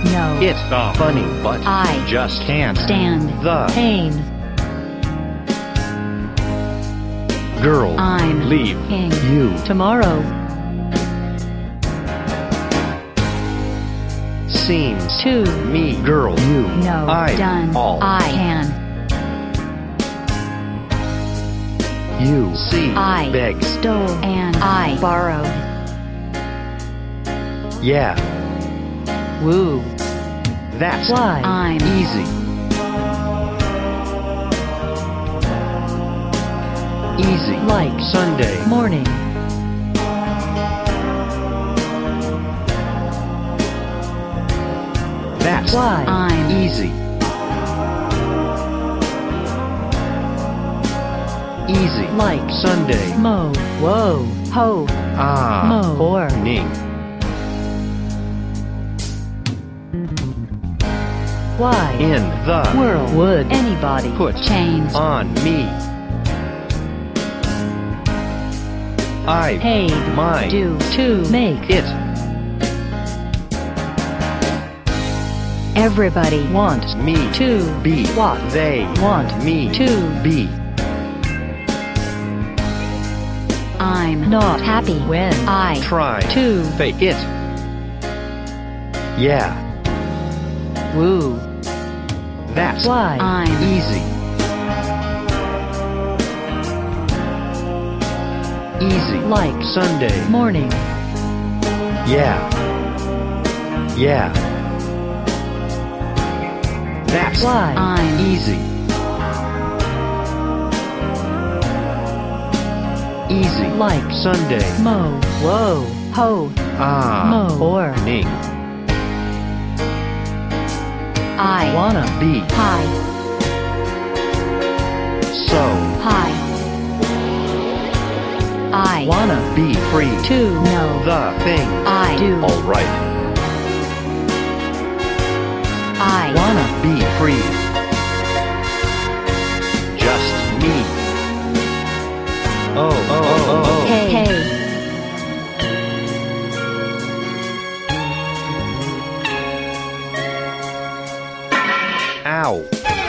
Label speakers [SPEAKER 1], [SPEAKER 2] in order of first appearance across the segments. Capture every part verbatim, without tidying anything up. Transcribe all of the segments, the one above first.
[SPEAKER 1] No.
[SPEAKER 2] It's funny, but
[SPEAKER 1] I
[SPEAKER 2] just can't
[SPEAKER 1] stand
[SPEAKER 2] the
[SPEAKER 1] pain.
[SPEAKER 2] girl
[SPEAKER 1] I'm
[SPEAKER 2] leaving
[SPEAKER 1] leaving
[SPEAKER 2] you
[SPEAKER 1] tomorrow.
[SPEAKER 2] seems
[SPEAKER 1] To
[SPEAKER 2] me, girl, you
[SPEAKER 1] No,
[SPEAKER 2] I
[SPEAKER 1] done
[SPEAKER 2] all
[SPEAKER 1] I can.
[SPEAKER 2] you see
[SPEAKER 1] I
[SPEAKER 2] beg
[SPEAKER 1] stole and I borrowed.
[SPEAKER 2] yeah,
[SPEAKER 1] Woo.
[SPEAKER 2] that's
[SPEAKER 1] Why I'm
[SPEAKER 2] easy. Easy
[SPEAKER 1] like
[SPEAKER 2] Sunday
[SPEAKER 1] morning.
[SPEAKER 2] that's
[SPEAKER 1] Why I'm
[SPEAKER 2] easy. Easy
[SPEAKER 1] like
[SPEAKER 2] Sunday
[SPEAKER 1] mo. Whoa. Ho.
[SPEAKER 2] ah
[SPEAKER 1] Mo. Or.
[SPEAKER 2] ning.
[SPEAKER 1] Why
[SPEAKER 2] In the
[SPEAKER 1] world would anybody
[SPEAKER 2] Put
[SPEAKER 1] chains
[SPEAKER 2] on me. I
[SPEAKER 1] paid
[SPEAKER 2] my
[SPEAKER 1] do to make
[SPEAKER 2] it.
[SPEAKER 1] everybody want
[SPEAKER 2] Me
[SPEAKER 1] to
[SPEAKER 2] be
[SPEAKER 1] what
[SPEAKER 2] they
[SPEAKER 1] want
[SPEAKER 2] me
[SPEAKER 1] to
[SPEAKER 2] be.
[SPEAKER 1] I'm not happy when I
[SPEAKER 2] Try
[SPEAKER 1] to
[SPEAKER 2] fake it. Yeah,
[SPEAKER 1] woo.
[SPEAKER 2] that's
[SPEAKER 1] Why I'm
[SPEAKER 2] easy. Easy
[SPEAKER 1] like
[SPEAKER 2] Sunday
[SPEAKER 1] morning.
[SPEAKER 2] yeah. Yeah, that's
[SPEAKER 1] Why I'm
[SPEAKER 2] easy. Easy
[SPEAKER 1] like
[SPEAKER 2] Sunday
[SPEAKER 1] mo. Whoa. Ho.
[SPEAKER 2] ah
[SPEAKER 1] Mo. Or.
[SPEAKER 2] ning.
[SPEAKER 1] I
[SPEAKER 2] Wanna be
[SPEAKER 1] high.
[SPEAKER 2] so
[SPEAKER 1] High. I
[SPEAKER 2] wanna be free
[SPEAKER 1] to know
[SPEAKER 2] the thing
[SPEAKER 1] I do.
[SPEAKER 2] alright.
[SPEAKER 1] I
[SPEAKER 2] Wanna be free. Just me. Oh, oh, oh, oh, oh.
[SPEAKER 1] hey hey.
[SPEAKER 2] Ow.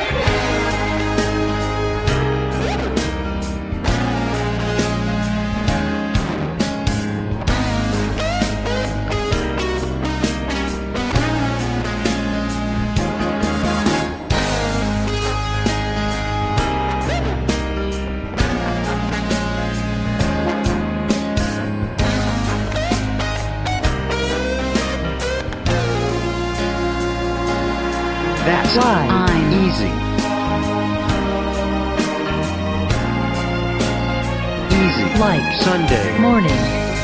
[SPEAKER 2] That's
[SPEAKER 1] Why I'm
[SPEAKER 2] easy. Easy
[SPEAKER 1] like
[SPEAKER 2] Sunday
[SPEAKER 1] morning.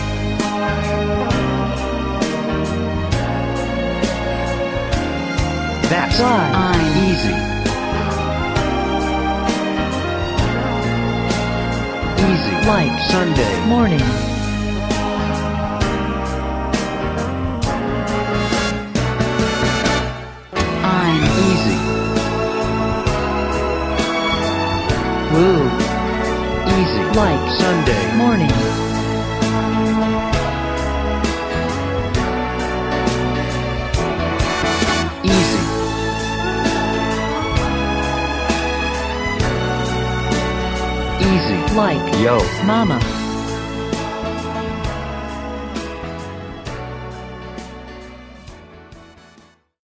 [SPEAKER 2] That's
[SPEAKER 1] Why I'm
[SPEAKER 2] easy. Easy
[SPEAKER 1] like
[SPEAKER 2] Sunday
[SPEAKER 1] morning. I'm
[SPEAKER 2] easy.
[SPEAKER 1] woo.
[SPEAKER 2] Easy
[SPEAKER 1] Like
[SPEAKER 2] Sunday
[SPEAKER 1] morning.
[SPEAKER 2] easy. Easy
[SPEAKER 1] Like
[SPEAKER 2] yo
[SPEAKER 1] mama.